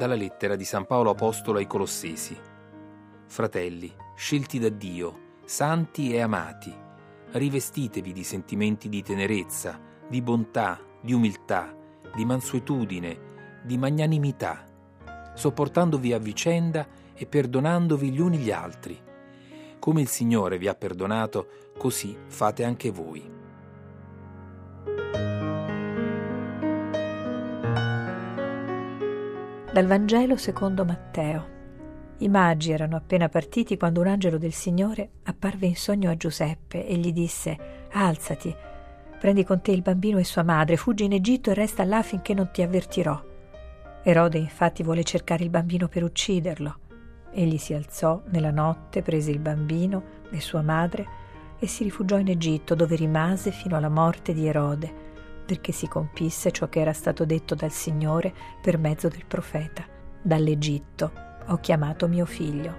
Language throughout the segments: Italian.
Dalla lettera di San Paolo Apostolo ai Colossesi. Fratelli, scelti da Dio, santi e amati, rivestitevi di sentimenti di tenerezza, di bontà, di umiltà, di mansuetudine, di magnanimità, sopportandovi a vicenda e perdonandovi gli uni gli altri. Come il Signore vi ha perdonato, così fate anche voi. Dal Vangelo secondo Matteo. I magi erano appena partiti quando un angelo del Signore apparve in sogno a Giuseppe e gli disse: «Alzati, prendi con te il bambino e sua madre, fuggi in Egitto e resta là finché non ti avvertirò». Erode infatti vuole cercare il bambino per ucciderlo. Egli si alzò nella notte, prese il bambino e sua madre e si rifugiò in Egitto, dove rimase fino alla morte di Erode, perché si compisse ciò che era stato detto dal Signore per mezzo del profeta: «Dall'Egitto ho chiamato mio figlio».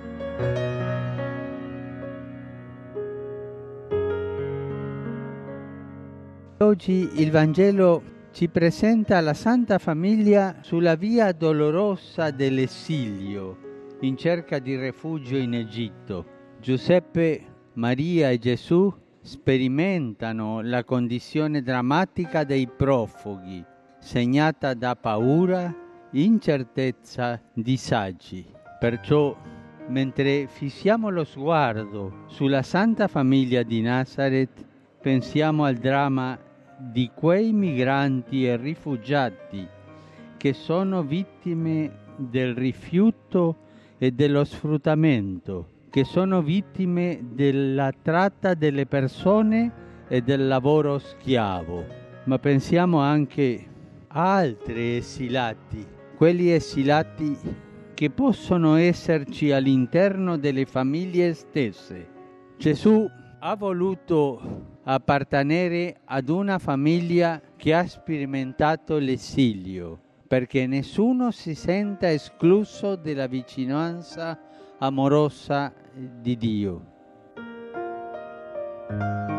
Oggi il Vangelo ci presenta la Santa Famiglia sulla via dolorosa dell'esilio, in cerca di rifugio in Egitto. Giuseppe, Maria e Gesù sperimentano la condizione drammatica dei profughi, segnata da paura, incertezza, disagi. Perciò, mentre fissiamo lo sguardo sulla Santa Famiglia di Nazareth, pensiamo al dramma di quei migranti e rifugiati che sono vittime del rifiuto e dello sfruttamento, che sono vittime della tratta delle persone e del lavoro schiavo. Ma pensiamo anche a altri esilati, quelli esilati che possono esserci all'interno delle famiglie stesse. Gesù ha voluto appartenere ad una famiglia che ha sperimentato l'esilio, perché nessuno si senta escluso dalla vicinanza amorosa di Dio.